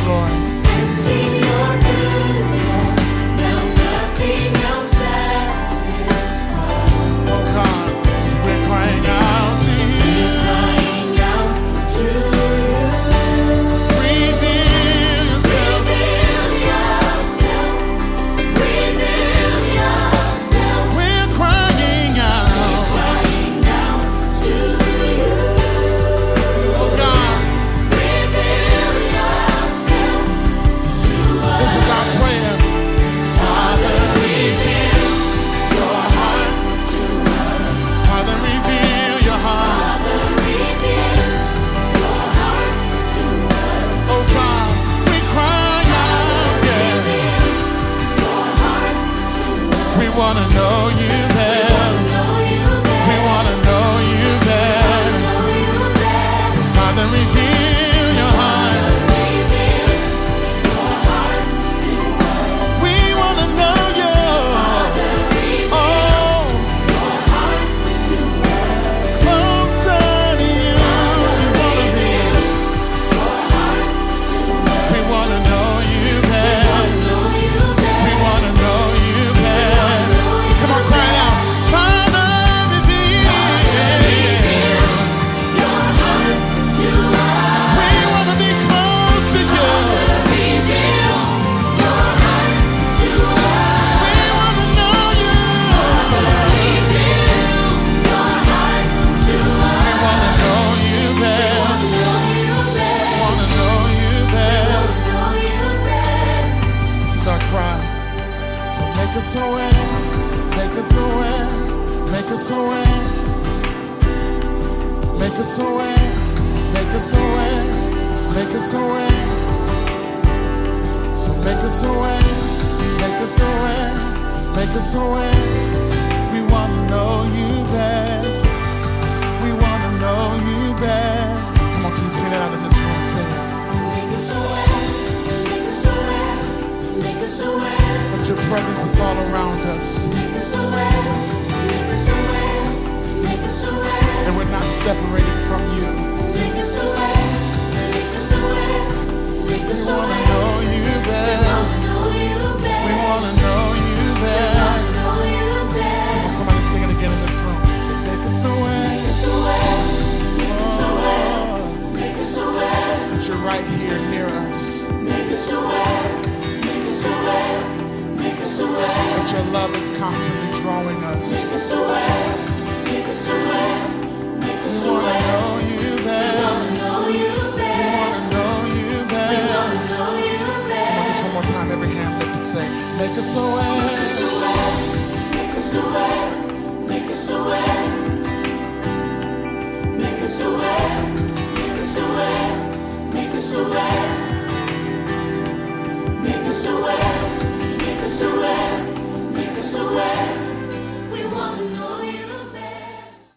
Lord. And seen your goodness, now nothing else satisfies. Oh God, so we're crying out to you. Crying out to you. Reveal yourself. Reveal yourself. Reveal yourself. We're crying out. Crying out to you. Oh God, Reveal yourself to us. this is our prayer. Father, reveal your heart. To us. Father, reveal your heart. Father, reveal your heart to us. Oh God, we cry out, yeah. Your heart to us. We want to know you better. Know you better. We want to know you better. Know you better. So Father, reveal your heart. Reveal your heart to us. We want to know you. Reveal Oh, your heart to us. closer to you. We want to be. Your heart to us. We want to know you better. Know you better. We want to know you better. Come on, cry out. Father, reveal Your heart to us. We want to be close to you. Reveal your heart to us. We want to know you. Reveal your heart to us. We want to know you better. Know you better. Want to know you better. Know you better. This is our cry. So make us aware. Make us aware. Make us aware. Make us aware. Make us aware. Make us aware. So make us aware. Make us aware. Make us aware. We want to know you better. We want to know you better. Come on, can you sing that out in this room? Sing it. Make us aware. Make us aware. Make us aware. That your presence is all around us. Make us aware. Make us aware. Make us aware. And we're not separated from you. Make us aware. Make us aware. Make We us want to aware. know you better. Know you better. We want to know you better. Know you better. Somebody sing it again in this room. Say, make us aware. Make us aware. Make us aware. Make us aware. That you're right here near us. Make us aware. Make us aware. Make us aware. That your love is constantly drawing us. Make us aware. Make us aware. Make us We want to aware. know you better.